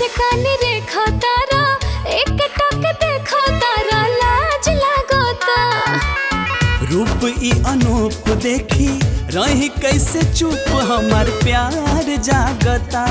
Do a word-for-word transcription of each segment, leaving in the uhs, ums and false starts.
कानी रेखा तारा एक टक देखा तारा लाज लागोता। रूप ई अनूप देखी रही कैसे चुप हमार प्यार जागता।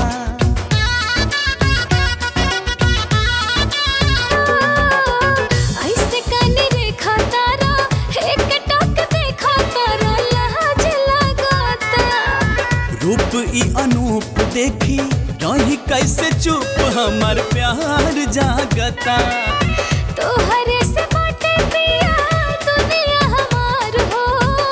ऐसे कानी रेखा तारा एक टक देखा तारा लाज लागोता। रूप ई अनूप देखी रही कैसे चुप हमार प्यार जागता। तोहरे से बाटे पिया दुनिया हमार हो।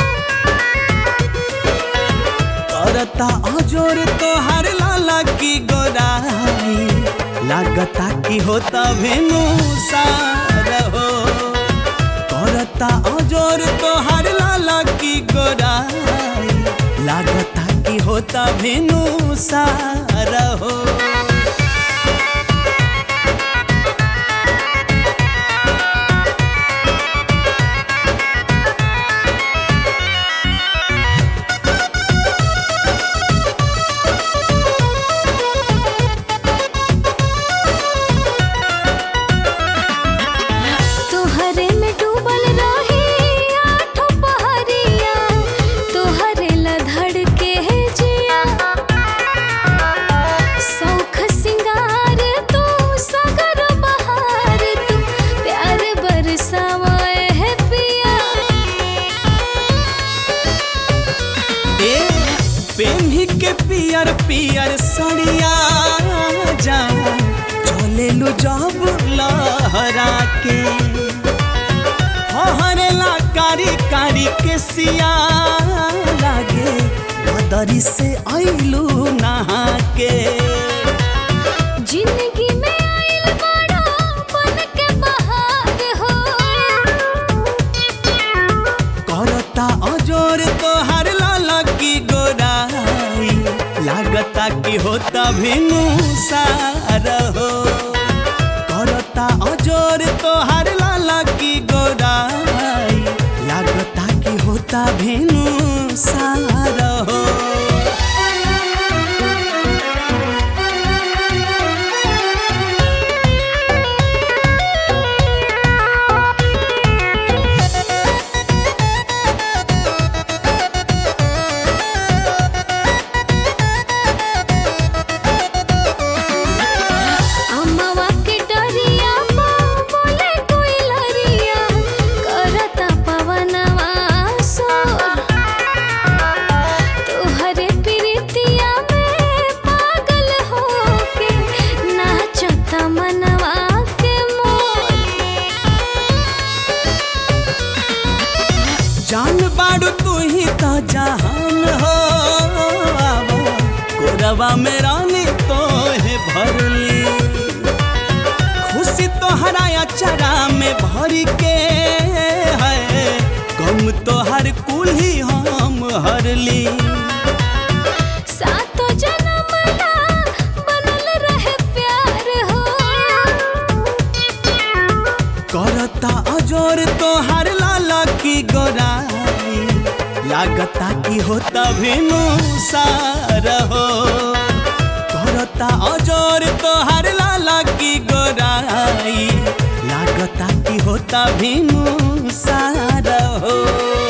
करता अजोर तोहार लाला की गोराई लागता की होता भेनु सार हो। करता अजोर तोहार लाला की गोराई लागता की होता भेनु सार हो। तोहरे में डूबल रही आठों पहरिया तोहरे ला धड़के जिया। सौख सिंगार तू सागर बहार तू प्यार बरसावे है पिया। ए पेन्ही के पियर पियर सड़िया जा चले लो जब लहरा के। हरेला कारी कारी के सिया लागे बदरी से आइलू नहा के। जिंदगी में आइल बड़ा बन के बहार हो। करता अजोर तोहार लाला की गोराई लागता की होता भेनु सार हो। करता अजोर तोहार लाला की गोराई लागता की होता भेनु सार हो। अम्मावा के डरिया माँ बोले कोई लरिया करता पवनवा सोर। तोहरे प्रीतिया में पागल होके नाचता मनवा के मोर। जान बाड़ू तू ही तो जहान हो। आवा कोरवा में रानी तो है भरली खुशी तोहरा अचरा में भर के है। गम तोहर कुल्ही हम हरली। सातो जन्म ला बनल रहे प्यार हो। करता अजोर तोहार लाला की गोराई लागता की होता भेनु सार हो। करता अजोर तोहार लाला की गोराई लागता की होता भेनु सार हो।